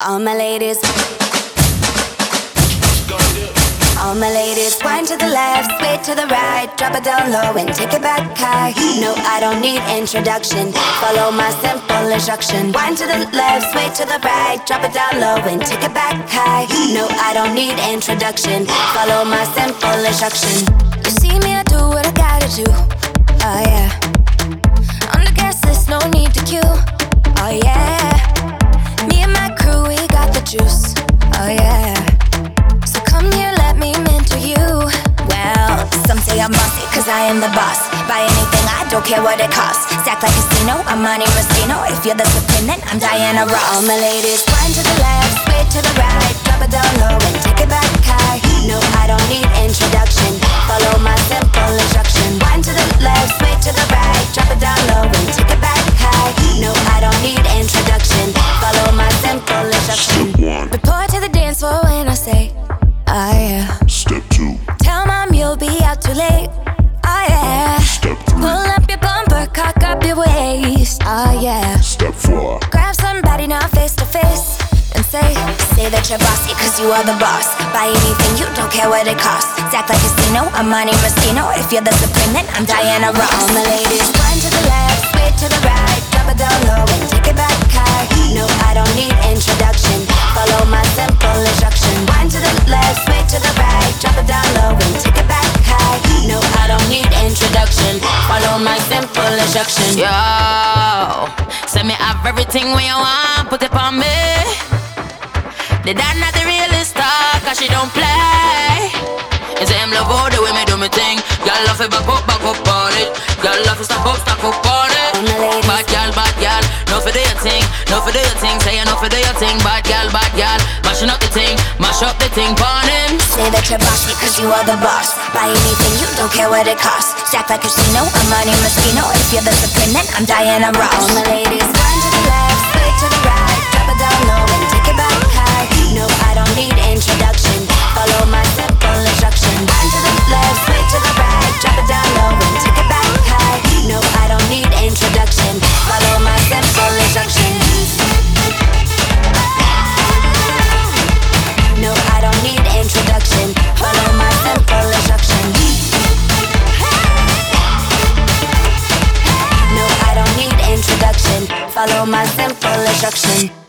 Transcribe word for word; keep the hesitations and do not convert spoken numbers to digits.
All my ladies, all my ladies, wind to the left, sway to the right, drop it down low and take it back high. No, I don't need introduction, follow my simple instruction. Wind to the left, sway to the right, drop it down low and take it back high. No, I don't need introduction, follow my simple instruction. You see me, I do what I gotta do, oh yeah. On the gas list, no need to queue, oh yeah. Me and my crew, we got the juice, oh yeah. So come here, let me mentor you. Well, some say I'm bossy, cause I am the boss. Buy anything, I don't care what it costs. Stack like casino, I'm Monte Rustino. If you're the supreme, then I'm Diana Ross. All my ladies, wind to the left, sway to the right, drop it down low and take it back high. No, I don't need introduction, follow my simple instruction. Wind to the left, sway to the right, drop it down low and take it back high. No, I don't need introduction, follow my simple instruction. Report to the dance floor when I say, oh yeah. Step two. Tell mom you'll be out too late, oh yeah. Step three. Pull up your bumper, cock up your waist, oh yeah. Step four. Grab somebody now face to face and say, say that you're bossy cause you are the boss. Buy anything, you don't care what it costs. Stack like casino, I'm Monte Rustino. If you're the supreme, then I'm Diana Ross. All my ladies, wind to the left, sway to the right, drop it down low and take it back high. No, I don't need introduction, follow my simple instruction. Wind to the left, sway to the right, drop it down low and take it back high. No, I don't need introduction, follow my simple instruction. Yo, send me have everything when you want, put it on me. The dad not the realest star, cause she don't play. You say him love all the way me do me thing. Y'all love it back up, back up on it. Y'all love it stop up, stop up on it. Bad gal, bad gal, no for do your thing, no for do your thing. Say you no for do your thing, bad gal, bad gal. Mashing up the thing, mash up the thing, pon him. Say that you're bossy cause you are the boss. Buy anything, you don't care what it costs. Stack like casino, I'm Monte Rustino. If you're the supreme, then I'm Diana Ross. All my ladies, wind to the left, sway to the right, drop it down low and take it back high. No, I don't need introduction, follow my simple instruction. Wind to the left, sway to the right, drop it down low and take it back high. No, I don't need introduction, follow my simple instruction. No, I don't need introduction, follow my simple instruction. No, I don't need introduction, follow my simple instruction.